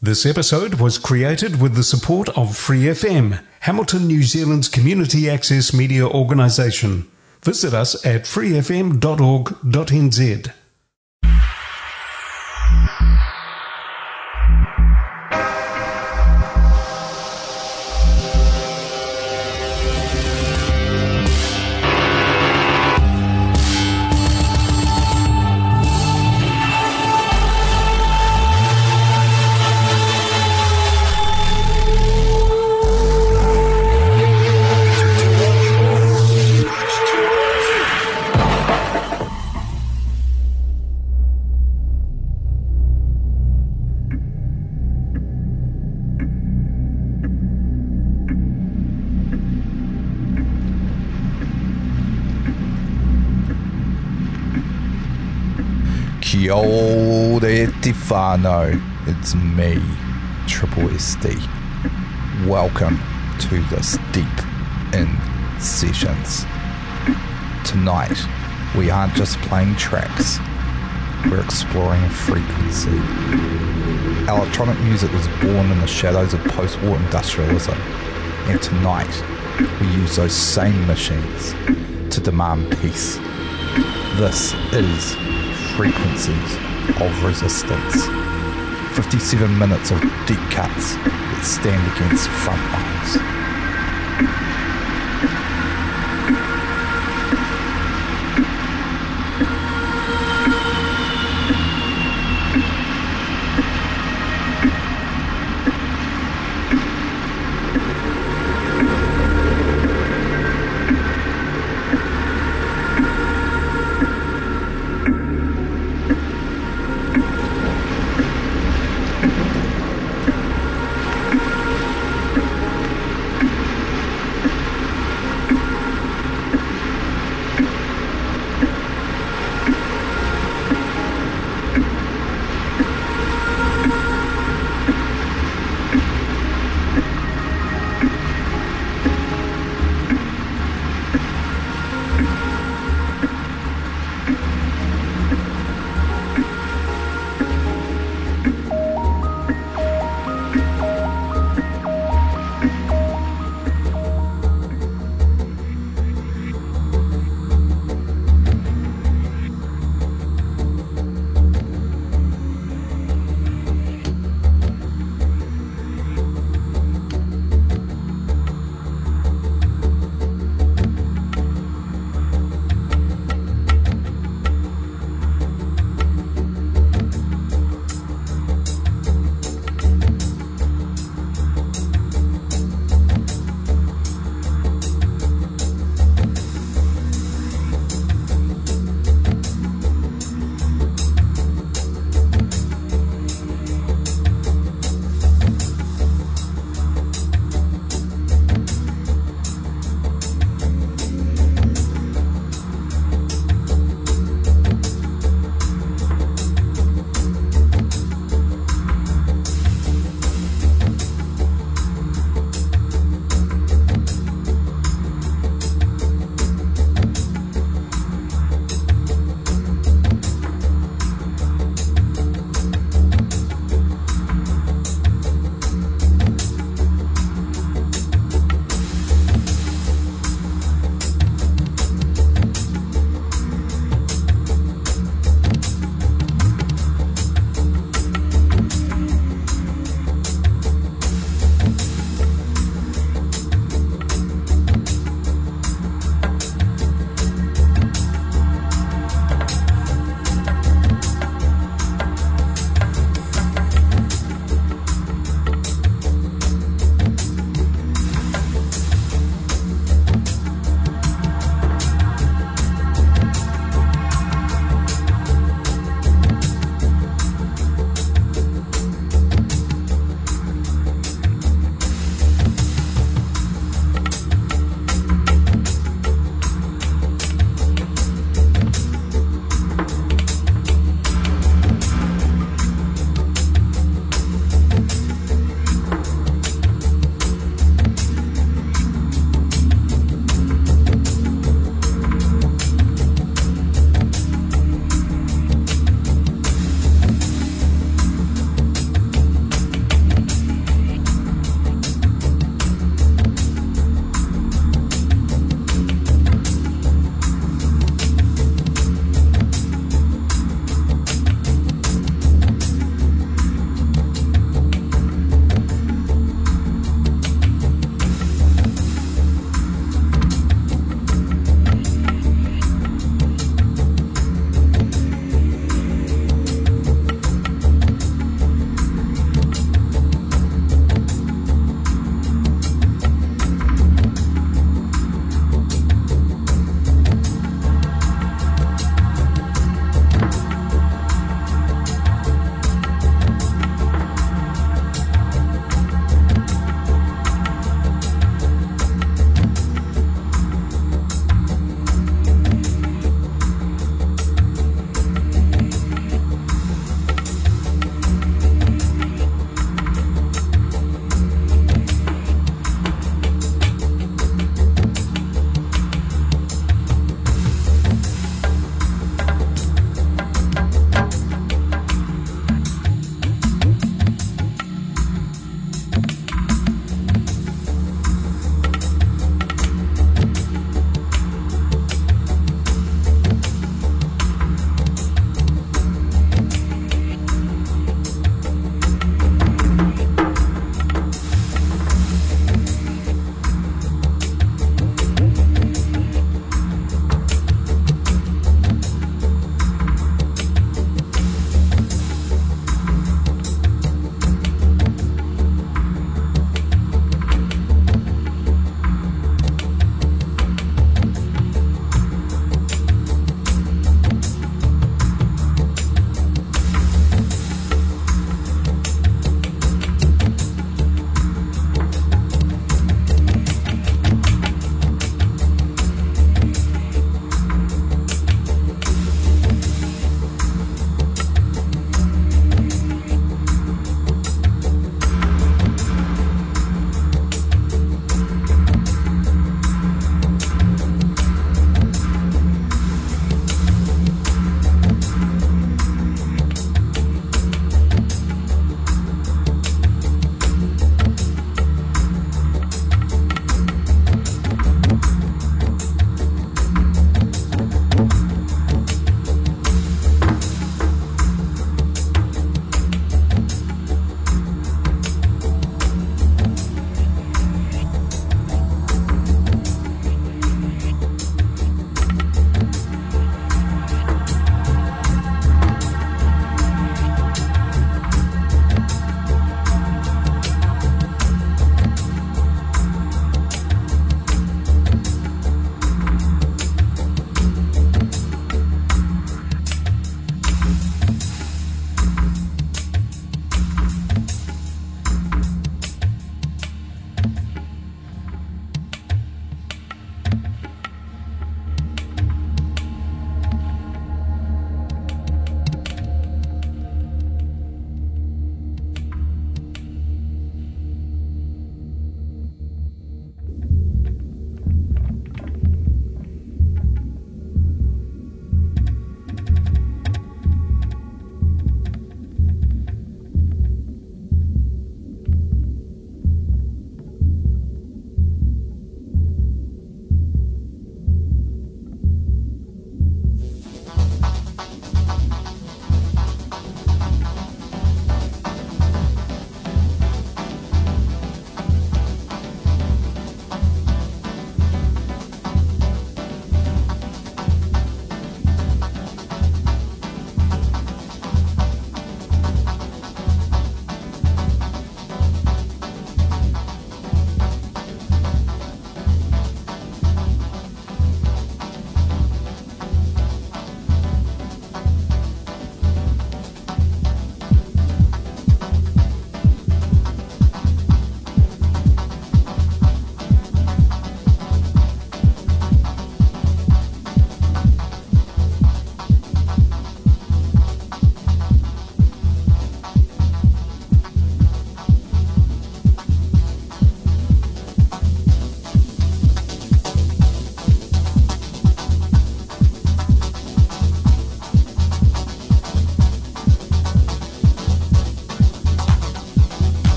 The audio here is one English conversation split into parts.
This episode was created with the support of Free FM, Hamilton, New Zealand's community access media organisation. Visit us at freefm.org.nz. Kia ora te whānau, it's me, Triple SD. Welcome to this Deep In Sessions. Tonight, we aren't just playing tracks, we're exploring frequency. Electronic music was born in the shadows of post-war industrialism, and tonight, we use those same machines to demand peace. This is Frequencies of Resistance. 57 minutes of deep cuts that stand against front lines.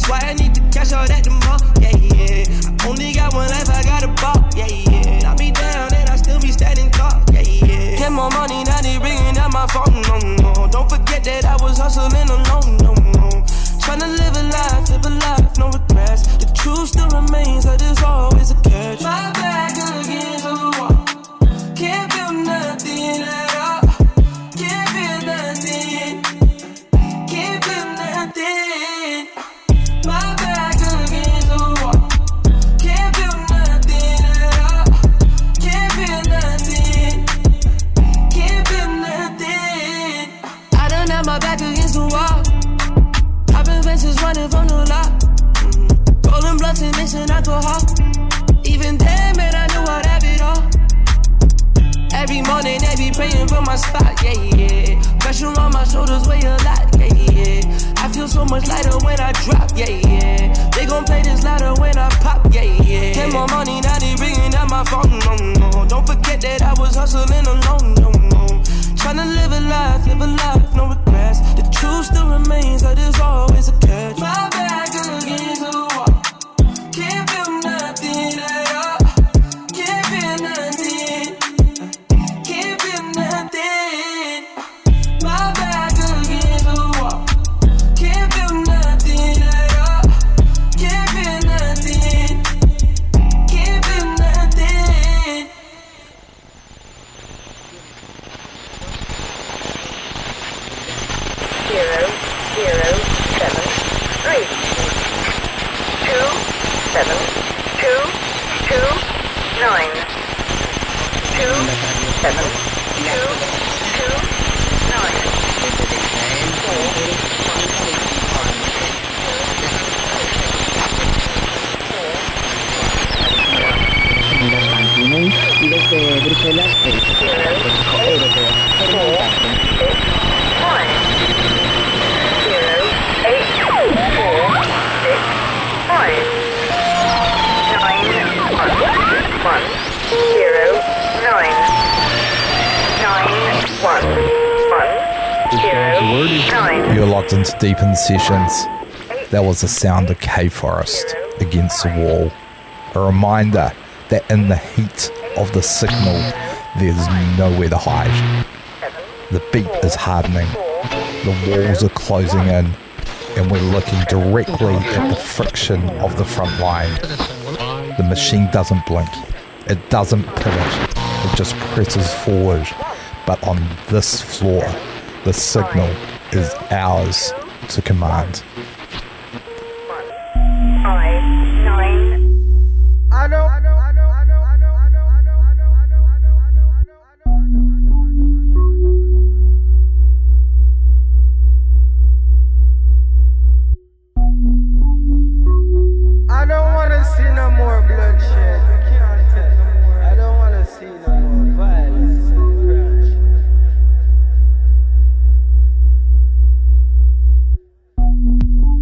That's why I need to cash out at the mall, yeah, yeah. I only got one life, I got a ball, yeah, yeah. Knock me down and I still be standing tall, yeah, yeah. Get more money, now they ringing out my phone, no, no. Don't forget that I was hustling alone, no, no. Tryna live a life, no regrets. The truth still remains that there's always a catch. My back against the wall, can't feel nothing at all. Can't feel nothing, can't feel nothing. My back against the wall, can't feel nothing at all. Can't feel nothing, can't feel nothing. I done had my back against the wall. I've been fences running from the lot. Rolling blunts and mixing alcohol. Even then, man, I knew I'd have it all. Every morning they be praying for my spot, yeah, yeah. Pressure on my shoulders weigh a lot, yeah, yeah. I feel so much lighter when I drop, yeah, yeah. They gon' play this louder when I pop, yeah, yeah. Get more money, now they ringing out my phone, no, no. Don't forget that I was hustling alone, no, no. Tryna live a life, no regrets. The truth still remains that there's always a catch. My back against the wall, can't feel nothing at all. Can't feel nothing, can't feel nothing. My back against the wall, can't feel nothing at all. Can't feel nothing, can't feel nothing. Zero, 7, 3, 2, 7, 2, 2, 9, 2, 7, 2, 2, 9, y desde Bruselas, europeo. 9. You're locked into Deep in Sessions. That was the sound of K-Forest against the wall. A reminder that in the heat of the signal, there's nowhere to hide. The beat is hardening, the walls are closing in, and we're looking directly at the friction of the front line. The machine doesn't blink, it doesn't pivot, it just presses forward. But on this floor, the signal is ours to command. I don't want to see no more bloodshed. I don't want to see no more violence and crash.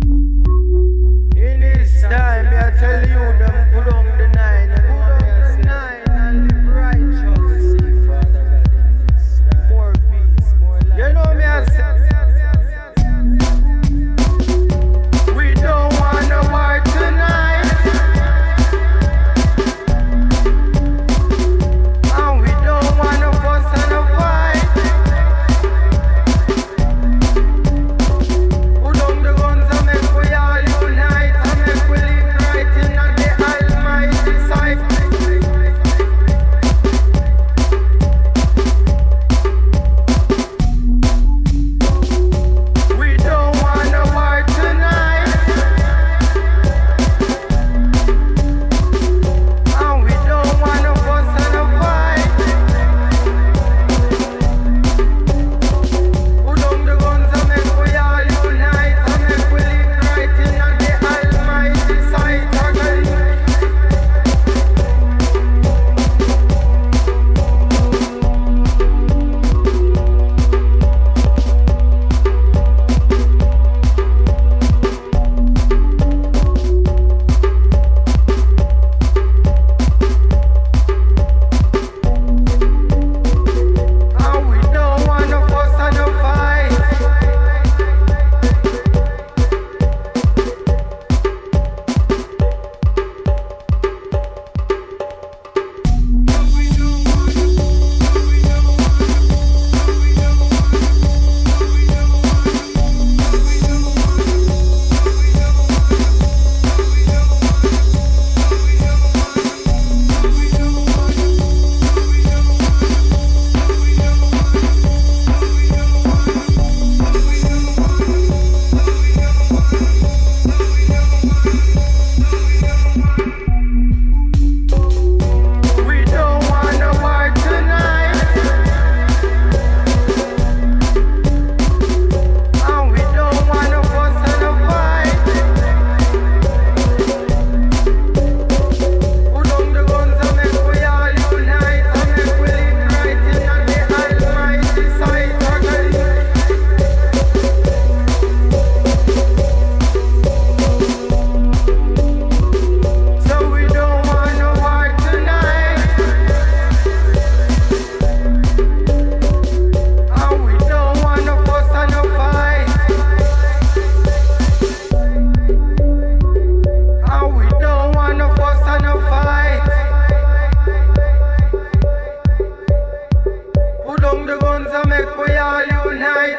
So make we all unite.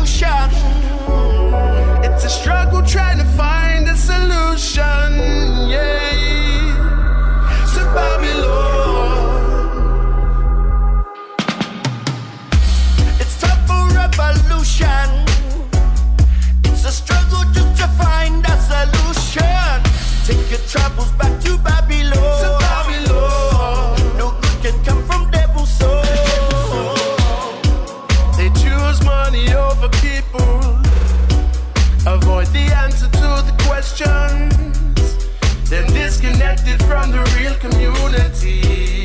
revolution. It's a struggle trying to find a solution. Yeah, to Babylon. It's time for revolution. It's a struggle just to find a solution. Take your troubles back to Babylon. To Babylon. No good can come from devil's soul. They choose money over people. Avoid the answer to the questions. They're disconnected from the real community.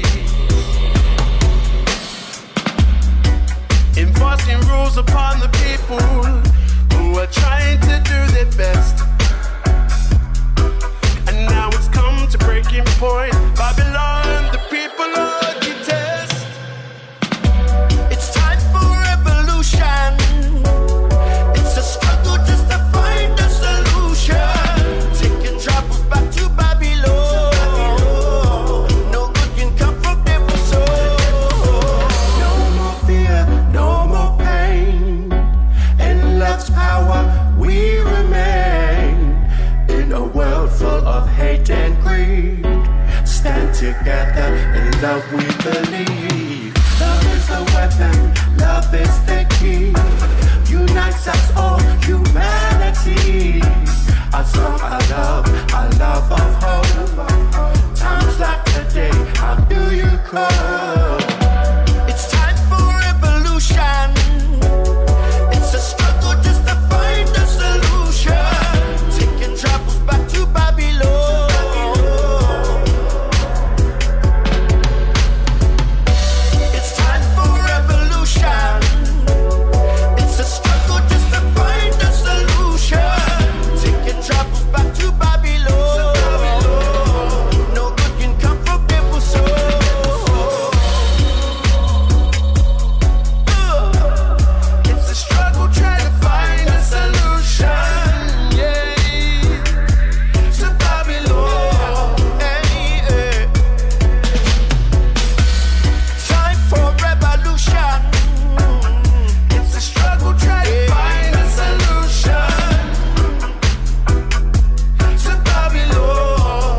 Enforcing rules upon the people who are trying to do their best. And now it's come to breaking point. Babylon, the people are detest. It's time for revolution. It's a struggle just to find a solution. Take your troubles back to Babylon. No good can come from devil's soul. No more fear, no more pain. In love's power we remain. In a world full of hate and greed, stand together, in love we believe. Love is the weapon, love is the key. Unites us all, humanity. A song of love of hope. Times like today, how do you cope? It's time for revolution. It's a struggle just to find a solution. Take your troubles back to Babylon. It's time for revolution. It's a struggle just to find a solution. Take your troubles back to Babylon. No good can come from devil's soul. It's a struggle trying to find a solution. Yeah, to Babylon. Hey. Time for revolution. It's a struggle trying to find a solution. To Babylon.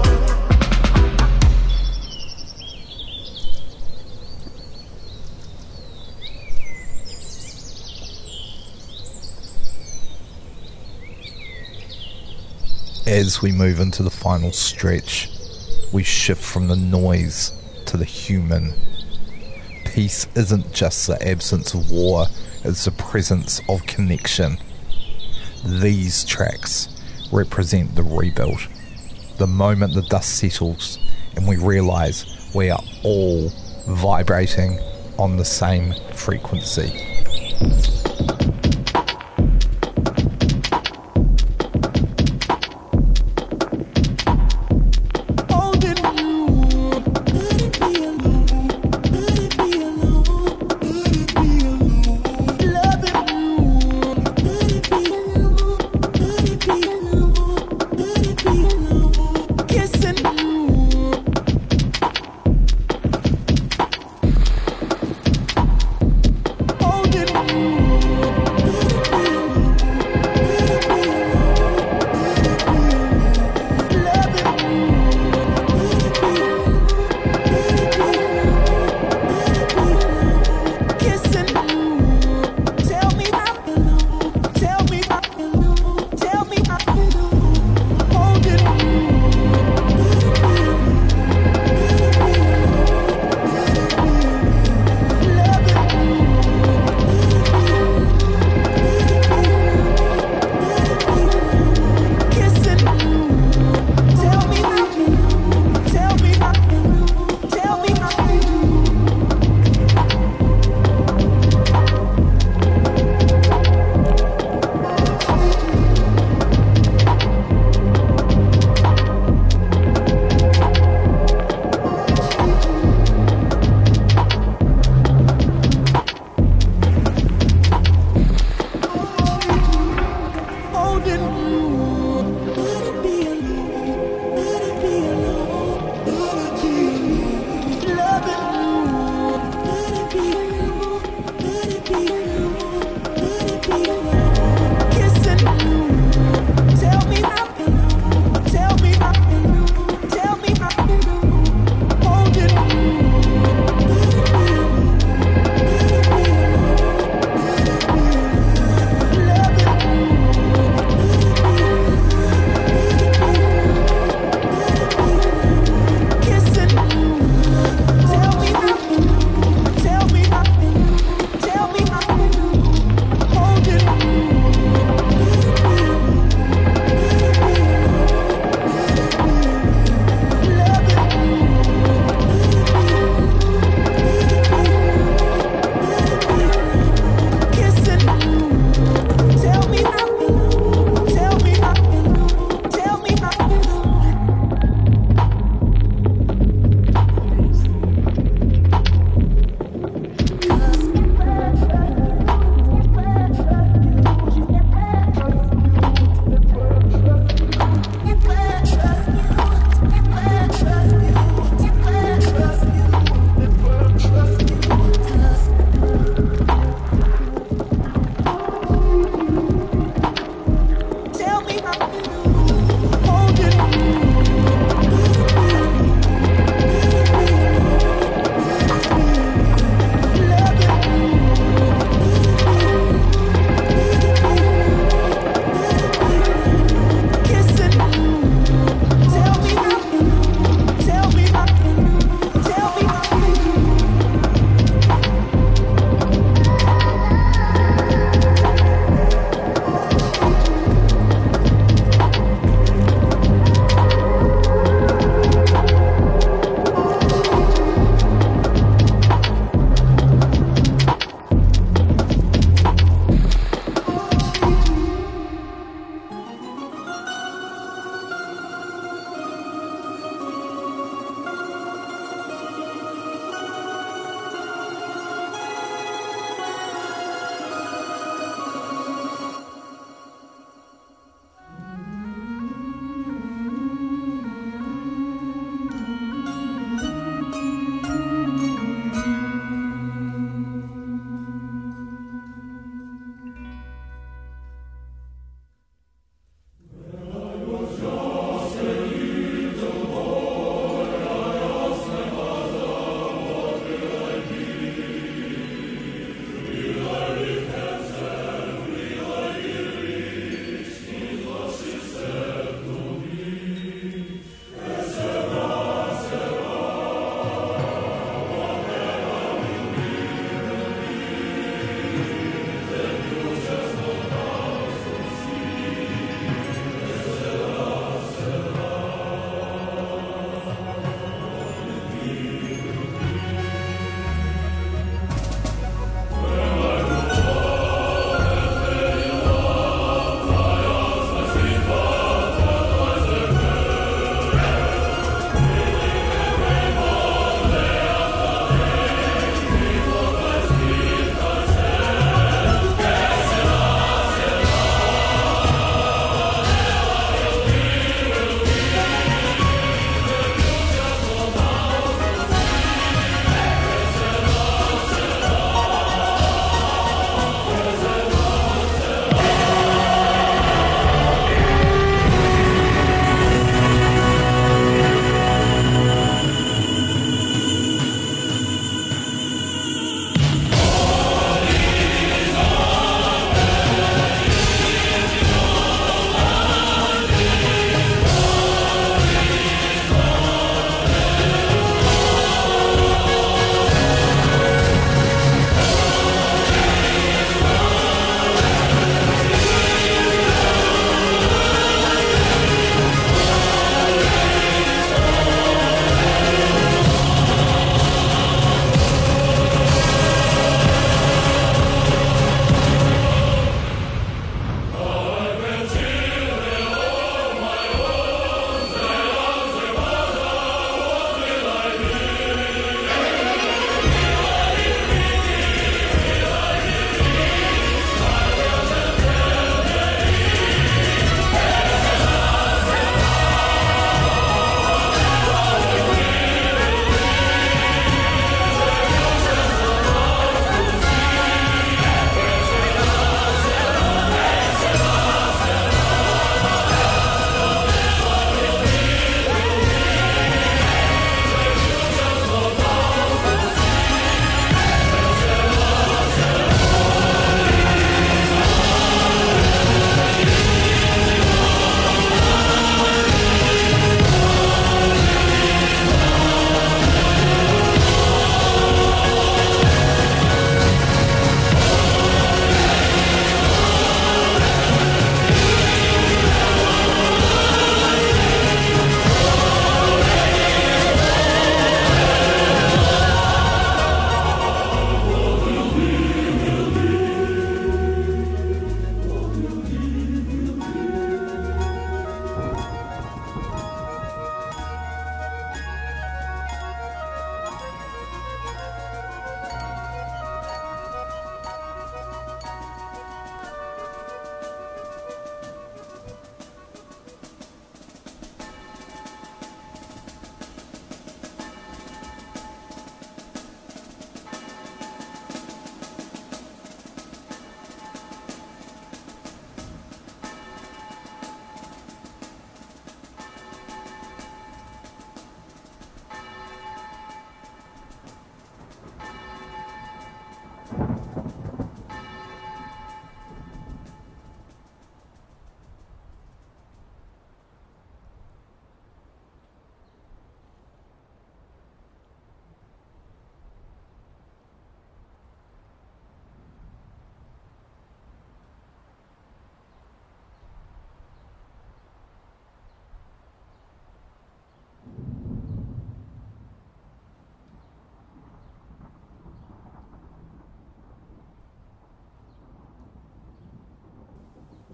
As we move into the final stretch, we shift from the noise to the human. Peace isn't just the absence of war, it's the presence of connection. These tracks represent the rebuild. The moment the dust settles and we realise we are all vibrating on the same frequency. Holding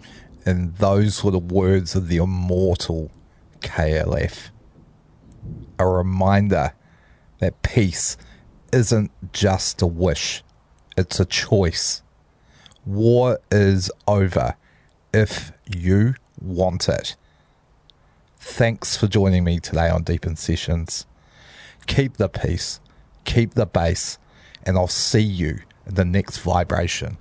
And those were the words of the immortal KLF. A reminder that peace isn't just a wish, it's a choice. War is over if you want it. Thanks for joining me today on Deep In Sessions. Keep the peace, keep the bass, and I'll see you in the next vibration.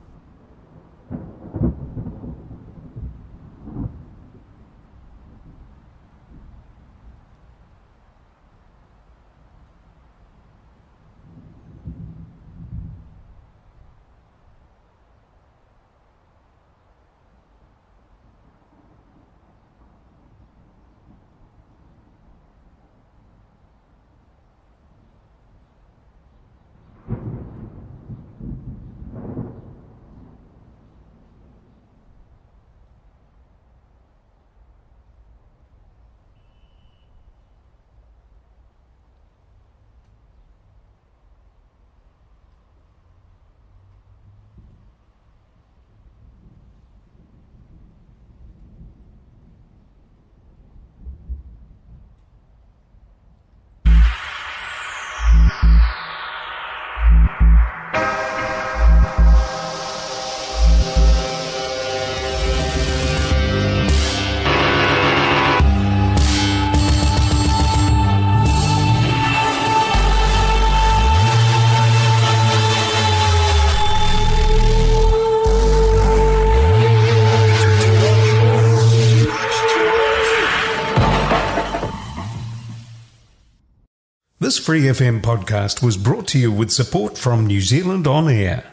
This Free FM podcast was brought to you with support from New Zealand On Air.